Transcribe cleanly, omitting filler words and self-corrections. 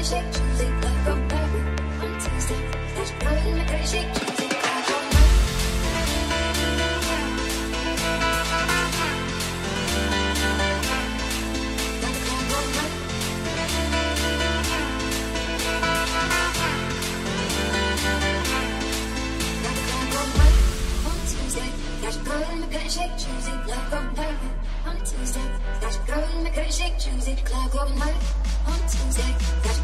shake, Tuesday, like a parrot. On Tuesday, got your girl in the curtain shake, Tuesday, like a parrot. Shake Tuesday, like a parrot. On Tuesday, got your girl in the curtain shake Tuesday, clock all night. On Tuesday, got